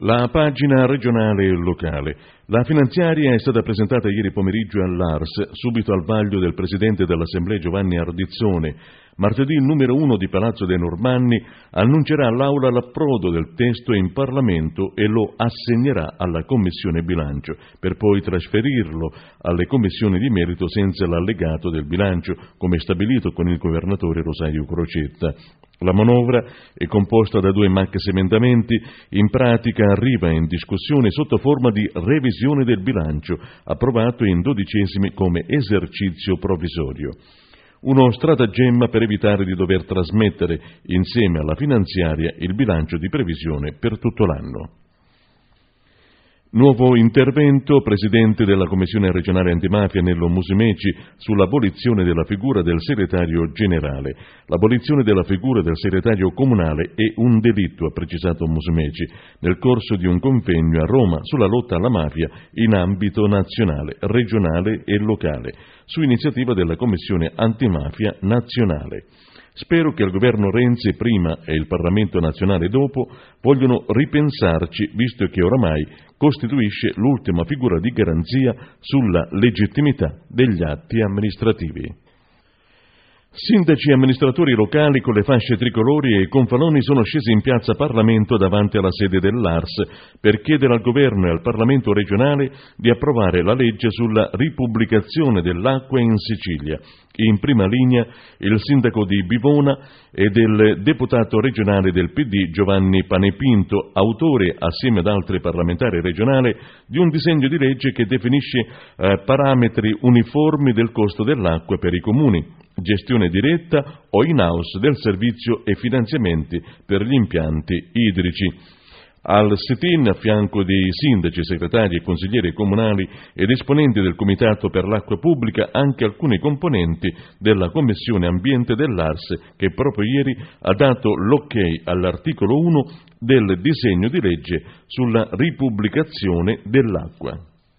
La pagina regionale e locale. La finanziaria è stata presentata ieri pomeriggio all'Ars, subito al vaglio del Presidente dell'Assemblea Giovanni Ardizzone. Martedì il numero 1 di Palazzo dei Normanni annuncerà all'Aula l'approdo del testo in Parlamento e lo assegnerà alla Commissione Bilancio, per poi trasferirlo alle commissioni di merito senza l'allegato del bilancio, come stabilito con il governatore Rosario Crocetta. La manovra è composta da 2 maxiemendamenti, in pratica arriva in discussione sotto forma di revisione del bilancio, approvato in 12esimi come esercizio provvisorio. Uno stratagemma per evitare di dover trasmettere insieme alla finanziaria il bilancio di previsione per tutto l'anno. Nuovo intervento, Presidente della Commissione regionale antimafia Nello Musumeci sull'abolizione della figura del segretario generale. L'abolizione della figura del segretario comunale è un delitto, ha precisato Musumeci, nel corso di un convegno a Roma sulla lotta alla mafia in ambito nazionale, regionale e locale, su iniziativa della Commissione antimafia nazionale. Spero che il governo Renzi prima e il Parlamento nazionale dopo vogliono ripensarci, visto che oramai costituisce l'ultima figura di garanzia sulla legittimità degli atti amministrativi. Sindaci e amministratori locali con le fasce tricolori e con faloni sono scesi in piazza Parlamento davanti alla sede dell'Ars per chiedere al governo e al Parlamento regionale di approvare la legge sulla ripubblicazione dell'acqua in Sicilia. In prima linea il sindaco di Bivona e del deputato regionale del PD Giovanni Panepinto, autore assieme ad altri parlamentari regionali di un disegno di legge che definisce parametri uniformi del costo dell'acqua per i comuni, gestione diretta o in-house del servizio e finanziamenti per gli impianti idrici. Al sit-in, a fianco di sindaci, segretari e consiglieri comunali ed esponenti del Comitato per l'Acqua Pubblica, anche alcuni componenti della Commissione Ambiente dell'Ars, che proprio ieri ha dato l'ok all'articolo 1 del disegno di legge sulla ripubblicazione dell'acqua.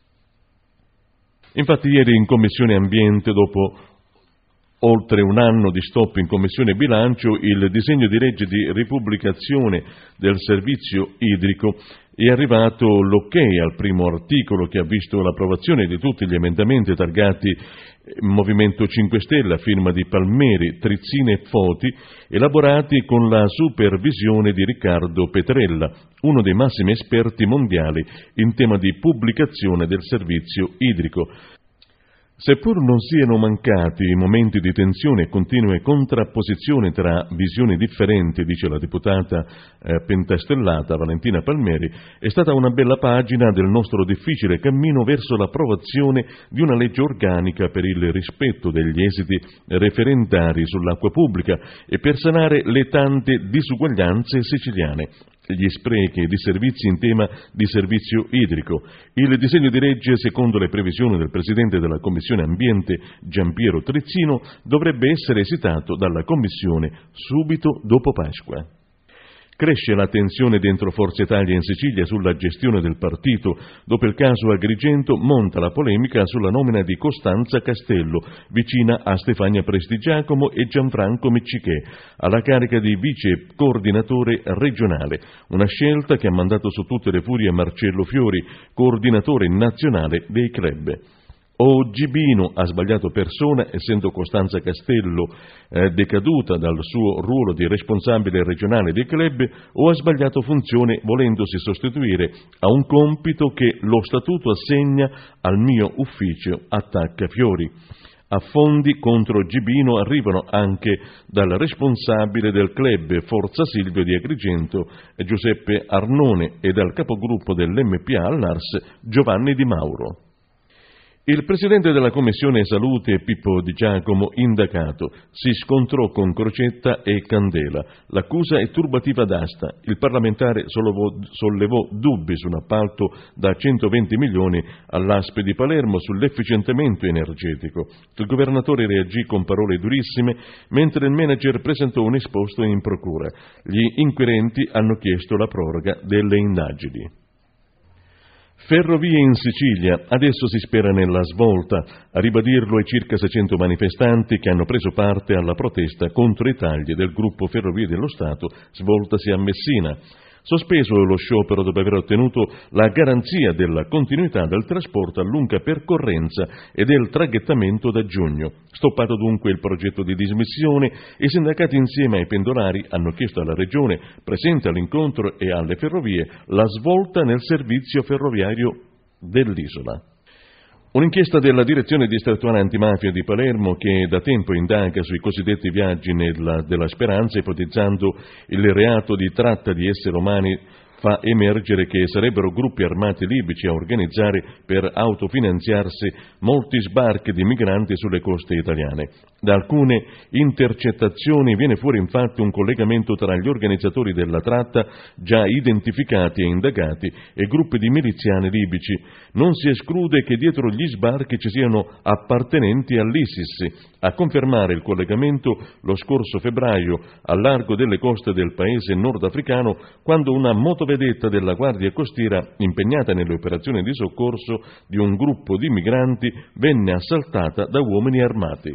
Infatti ieri in Commissione Ambiente, dopo oltre un anno di stop in Commissione Bilancio, il disegno di legge di ripubblicazione del servizio idrico è arrivato l'ok al primo articolo, che ha visto l'approvazione di tutti gli targati Movimento 5 Stelle a firma di Palmeri, Trizzini e Foti, elaborati con la supervisione di Riccardo Petrella, uno dei massimi esperti mondiali in tema di pubblicazione del servizio idrico. Seppur non siano mancati momenti di tensione e continue contrapposizioni tra visioni differenti, dice la deputata pentastellata Valentina Palmeri, è stata una bella pagina del nostro difficile cammino verso l'approvazione di una legge organica per il rispetto degli esiti referendari sull'acqua pubblica e per sanare le tante disuguaglianze siciliane, gli sprechi e disservizi in tema di servizio idrico. Il disegno di legge, secondo le previsioni del Presidente della Commissione Ambiente Giampiero Trizzino, dovrebbe essere esitato dalla Commissione subito dopo Pasqua. Cresce la tensione dentro Forza Italia in Sicilia sulla gestione del partito. Dopo il caso Agrigento monta la polemica sulla nomina di Costanza Castello, vicina a Stefania Prestigiacomo e Gianfranco Miccichè, alla carica di vice coordinatore regionale, una scelta che ha mandato su tutte le furie Marcello Fiori, coordinatore nazionale dei club. O Gibino ha sbagliato persona, essendo Costanza Castello decaduta dal suo ruolo di responsabile regionale dei club, o ha sbagliato funzione volendosi sostituire a un compito che lo statuto assegna al mio ufficio Attacca Fiori. Affondi contro Gibino arrivano anche dal responsabile del club Forza Silvio di Agrigento, Giuseppe Arnone, e dal capogruppo dell'MPA all'Ars, Giovanni Di Mauro. Il presidente della Commissione Salute, Pippo Di Giacomo, indagato, si scontrò con Crocetta e Candela. L'accusa è turbativa d'asta. Il parlamentare sollevò dubbi su un appalto da 120 milioni all'ASP di Palermo sull'efficientamento energetico. Il governatore reagì con parole durissime, mentre il manager presentò un esposto in procura. Gli inquirenti hanno chiesto la proroga delle indagini. Ferrovie in Sicilia, adesso si spera nella svolta, a ribadirlo i circa 600 manifestanti che hanno preso parte alla protesta contro i tagli del gruppo Ferrovie dello Stato svoltasi a Messina. sospeso lo sciopero dopo aver ottenuto la garanzia della continuità del trasporto a lunga percorrenza e del traghettamento da giugno. Stoppato dunque il progetto di dismissione, i sindacati insieme ai pendolari hanno chiesto alla Regione, presente all'incontro, e alle ferrovie la svolta nel servizio ferroviario dell'isola. Un'inchiesta della Direzione Distrettuale Antimafia di Palermo, che da tempo indaga sui cosiddetti viaggi della speranza, ipotizzando il reato di tratta di esseri umani, fa emergere che sarebbero gruppi armati libici a organizzare per autofinanziarsi molti sbarchi di migranti sulle coste italiane. Da alcune intercettazioni viene fuori infatti un collegamento tra gli organizzatori della tratta, già identificati e indagati, e gruppi di miliziani libici. Non si esclude che dietro gli sbarchi ci siano appartenenti all'ISIS. A confermare il collegamento lo scorso febbraio, al largo delle coste del paese nordafricano, quando una motovedetta della Guardia Costiera, impegnata nelle operazioni di soccorso di un gruppo di migranti, venne assaltata da uomini armati.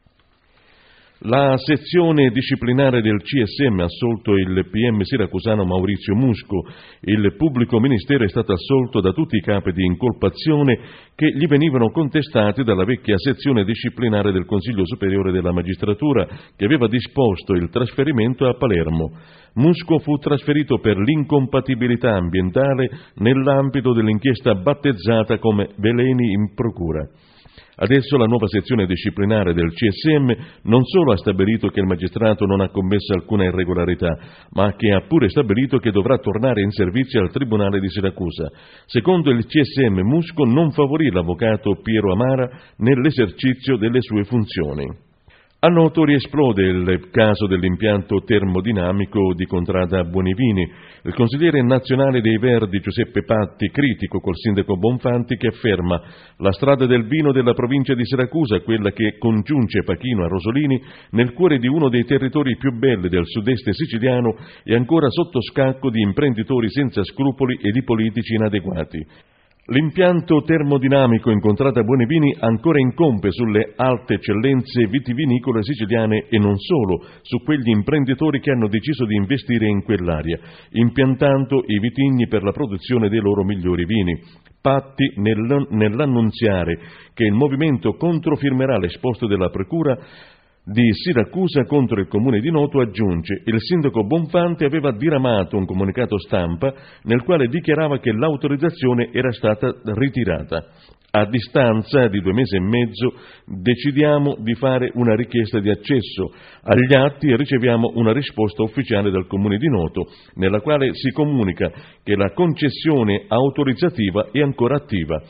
La sezione disciplinare del CSM ha assolto il PM siracusano Maurizio Musco. Il pubblico ministero è stato assolto da tutti i capi di incolpazione che gli venivano contestati dalla vecchia sezione disciplinare del Consiglio Superiore della Magistratura, che aveva disposto il trasferimento a Palermo. Musco fu trasferito per l'incompatibilità ambientale nell'ambito dell'inchiesta battezzata come Veleni in procura. Adesso la nuova sezione disciplinare del CSM non solo ha stabilito che il magistrato non ha commesso alcuna irregolarità, ma che ha pure stabilito che dovrà tornare in servizio al Tribunale di Siracusa. Secondo il CSM, Musco non favorì l'avvocato Piero Amara nell'esercizio delle sue funzioni. A Noto riesplode il caso dell'impianto termodinamico di Contrada Buonivini. Il consigliere nazionale dei Verdi Giuseppe Patti, critico col sindaco Bonfanti, che afferma: la strada del vino della provincia di Siracusa, quella che congiunge Pachino a Rosolini, nel cuore di uno dei territori più belli del sud-est siciliano, è ancora sotto scacco di imprenditori senza scrupoli e di politici inadeguati. L'impianto termodinamico in Contrada Buonivini ancora incombe sulle alte eccellenze vitivinicole siciliane e non solo, su quegli imprenditori che hanno deciso di investire in quell'area, impiantando i vitigni per la produzione dei loro migliori vini. Patti, nell'annunziare che il movimento controfirmerà l'esposto della Procura di Siracusa contro il comune di Noto, aggiunge: il sindaco Bonfanti aveva diramato un comunicato stampa nel quale dichiarava che l'autorizzazione era stata ritirata. A distanza di 2 mesi e mezzo decidiamo di fare una richiesta di accesso agli atti e riceviamo una risposta ufficiale dal comune di Noto, nella quale si comunica che la concessione autorizzativa è ancora attiva.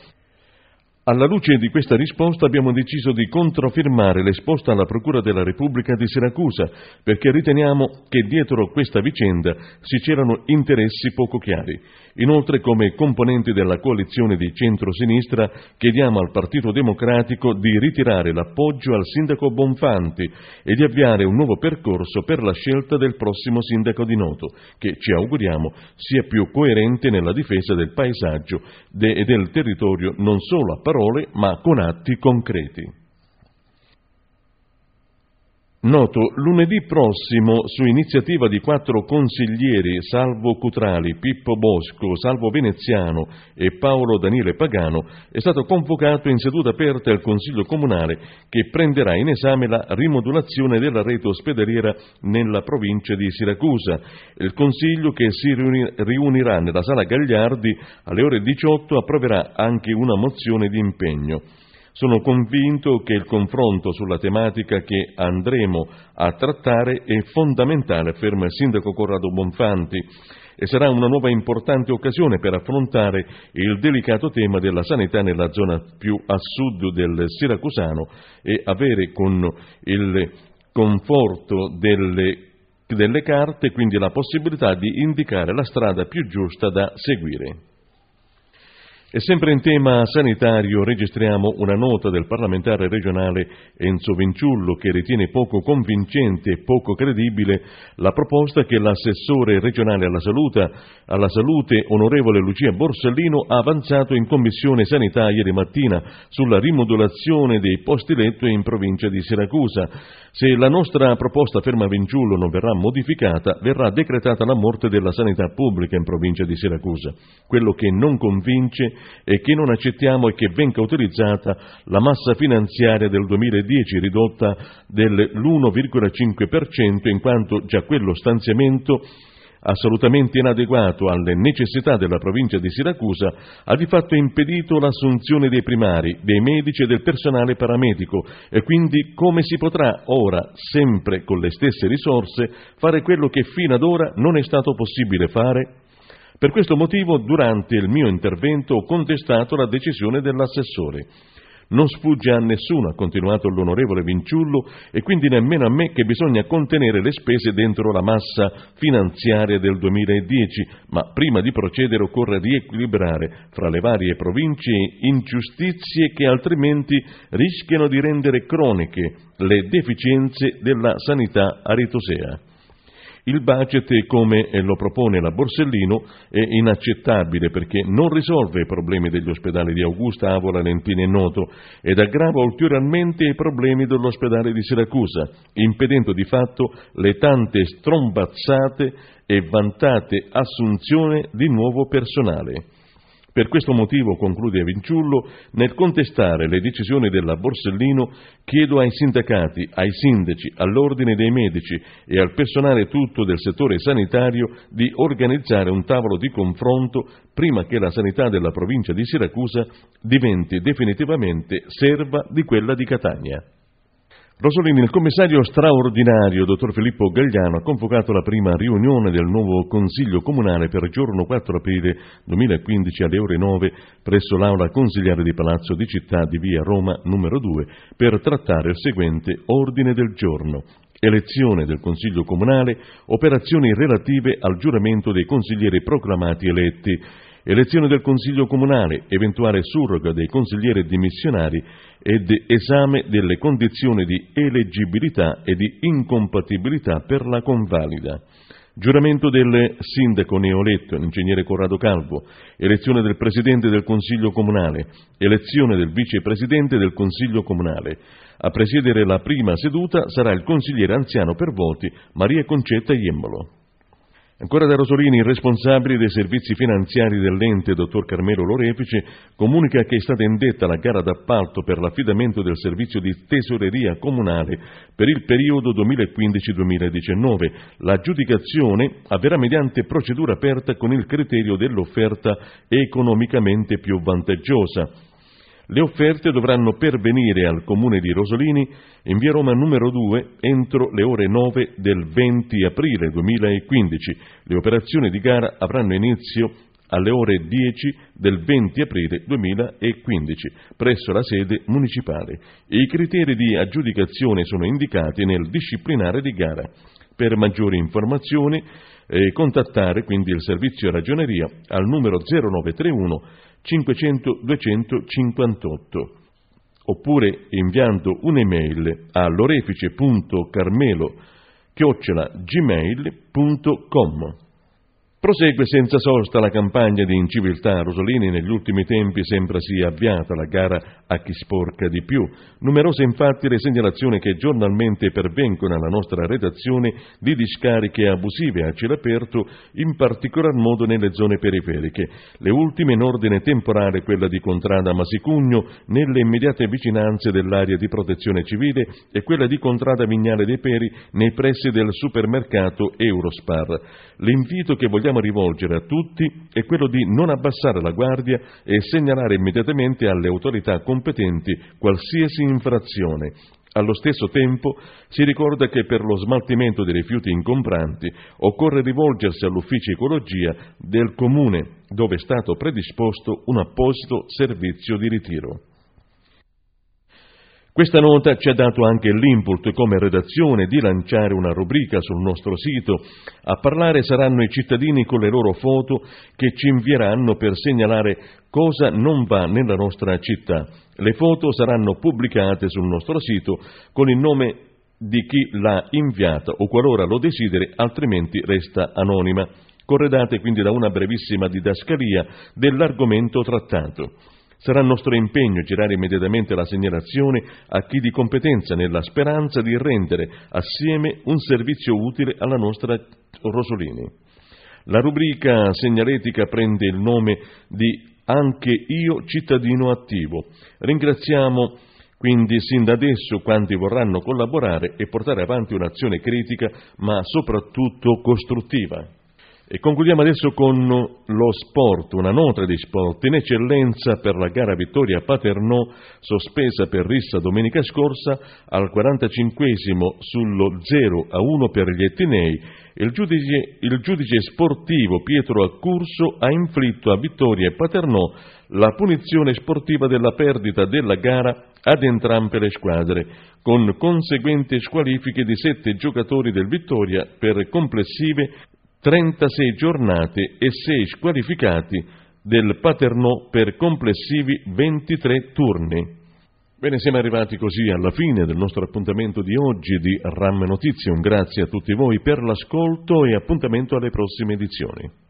Alla luce di questa risposta abbiamo deciso di controfirmare l'esposto alla Procura della Repubblica di Siracusa, perché riteniamo che dietro questa vicenda si c'erano interessi poco chiari. Inoltre, come componenti della coalizione di centro-sinistra, chiediamo al Partito Democratico di ritirare l'appoggio al sindaco Bonfanti e di avviare un nuovo percorso per la scelta del prossimo sindaco di Noto, che ci auguriamo sia più coerente nella difesa del paesaggio e del territorio, non solo a parole, ma con atti concreti. Noto, lunedì prossimo, su iniziativa di 4 consiglieri, Salvo Cutrali, Pippo Bosco, Salvo Veneziano e Paolo Daniele Pagano, è stato convocato in seduta aperta il Consiglio Comunale, che prenderà in esame la rimodulazione della rete ospedaliera nella provincia di Siracusa. Il Consiglio, che si riunirà nella Sala Gagliardi alle ore 18, approverà anche una mozione di impegno. Sono convinto che il confronto sulla tematica che andremo a trattare è fondamentale, afferma il sindaco Corrado Bonfanti, e sarà una nuova importante occasione per affrontare il delicato tema della sanità nella zona più a sud del Siracusano e avere con il conforto delle carte quindi la possibilità di indicare la strada più giusta da seguire. E sempre in tema sanitario registriamo una nota del parlamentare regionale Enzo Vinciullo che ritiene poco convincente e poco credibile la proposta che l'assessore regionale alla salute onorevole Lucia Borsellino ha avanzato in Commissione Sanità ieri mattina sulla rimodulazione dei posti letto in provincia di Siracusa. Se la nostra proposta, afferma Vinciullo, non verrà modificata, verrà decretata la morte della sanità pubblica in provincia di Siracusa. Quello che non convince e che non accettiamo è che venga utilizzata la massa finanziaria del 2010 ridotta dell'1,5% in quanto già quello stanziamento assolutamente inadeguato alle necessità della provincia di Siracusa ha di fatto impedito l'assunzione dei primari, dei medici e del personale paramedico e quindi come si potrà ora, sempre con le stesse risorse, fare quello che fino ad ora non è stato possibile fare? Per questo motivo, durante il mio intervento ho contestato la decisione dell'assessore. Non sfugge a nessuno, ha continuato l'onorevole Vinciullo, e quindi nemmeno a me, che bisogna contenere le spese dentro la massa finanziaria del 2010, ma prima di procedere occorre riequilibrare fra le varie province ingiustizie che altrimenti rischiano di rendere croniche le deficienze della sanità aretosea. Il budget, come lo propone la Borsellino, è inaccettabile perché non risolve i problemi degli ospedali di Augusta, Avola, Lentini e Noto ed aggrava ulteriormente i problemi dell'ospedale di Siracusa, impedendo di fatto le tante strombazzate e vantate assunzioni di nuovo personale. Per questo motivo, conclude Vinciullo, nel contestare le decisioni della Borsellino, chiedo ai sindacati, ai sindaci, all'ordine dei medici e al personale tutto del settore sanitario di organizzare un tavolo di confronto prima che la sanità della provincia di Siracusa diventi definitivamente serva di quella di Catania. Rosolini, il commissario straordinario, dottor Filippo Gagliano, ha convocato la prima riunione del nuovo Consiglio Comunale per giorno 4 aprile 2015 alle ore 9 presso l'Aula Consiliare di Palazzo di Città di via Roma numero 2 per trattare il seguente ordine del giorno. Elezione del Consiglio Comunale, operazioni relative al giuramento dei consiglieri proclamati eletti, elezione del Consiglio Comunale, eventuale surroga dei consiglieri dimissionari ed esame delle condizioni di eleggibilità e di incompatibilità per la convalida. Giuramento del sindaco neoeletto, l'ingegnere Corrado Calvo, elezione del Presidente del Consiglio Comunale, elezione del Vicepresidente del Consiglio Comunale. A presiedere la prima seduta sarà il consigliere anziano per voti Maria Concetta Iembolo. Ancora da Rosolini, il responsabile dei servizi finanziari dell'ente, dottor Carmelo Lorefice, comunica che è stata indetta la gara d'appalto per l'affidamento del servizio di tesoreria comunale per il periodo 2015-2019. L'aggiudicazione avverrà mediante procedura aperta con il criterio dell'offerta economicamente più vantaggiosa. Le offerte dovranno pervenire al Comune di Rosolini in via Roma numero 2 entro le ore 9 del 20 aprile 2015. Le operazioni di gara avranno inizio alle ore 10 del 20 aprile 2015 presso la sede municipale. I criteri di aggiudicazione sono indicati nel disciplinare di gara. Per maggiori informazioni contattare quindi il servizio ragioneria al numero 0931 500 258 oppure inviando un'email a lorefice.carmelo@gmail.com. Prosegue senza sosta la campagna di inciviltà. Rosolini, negli ultimi tempi sembra sia avviata la gara a chi sporca di più. Numerose infatti le segnalazioni che giornalmente pervengono alla nostra redazione di discariche abusive a cielo aperto, in particolar modo nelle zone periferiche. Le ultime in ordine temporale quella di Contrada Masicugno, nelle immediate vicinanze dell'area di protezione civile, e quella di Contrada Vignale dei Peri, nei pressi del supermercato Eurospar. L'invito che vogliamo rivolgere a tutti è quello di non abbassare la guardia e segnalare immediatamente alle autorità competenti qualsiasi infrazione. Allo stesso tempo si ricorda che per lo smaltimento dei rifiuti ingombranti occorre rivolgersi all'ufficio ecologia del comune, dove è stato predisposto un apposito servizio di ritiro. Questa nota ci ha dato anche l'input come redazione di lanciare una rubrica sul nostro sito. A parlare saranno i cittadini con le loro foto che ci invieranno per segnalare cosa non va nella nostra città. Le foto saranno pubblicate sul nostro sito con il nome di chi l'ha inviata o qualora lo desideri, altrimenti resta anonima. Corredate quindi da una brevissima didascalia dell'argomento trattato. Sarà nostro impegno girare immediatamente la segnalazione a chi di competenza nella speranza di rendere assieme un servizio utile alla nostra Rosolini. La rubrica segnaletica prende il nome di Anche io cittadino attivo. Ringraziamo quindi sin da adesso quanti vorranno collaborare e portare avanti un'azione critica ma soprattutto costruttiva. E concludiamo adesso con lo sport, una nota di sport in eccellenza per la gara Vittoria Paternò, sospesa per rissa domenica scorsa al 45esimo sullo 0-1 per gli etnei. Il giudice sportivo Pietro Accurso ha inflitto a Vittoria Paternò la punizione sportiva della perdita della gara ad entrambe le squadre, con conseguenti squalifiche di 7 giocatori del Vittoria per complessive 36 giornate e 6 squalificati del Paternò per complessivi 23 turni. Bene, siamo arrivati così alla fine del nostro appuntamento di oggi di RAM Notizie. Un grazie a tutti voi per l'ascolto e appuntamento alle prossime edizioni.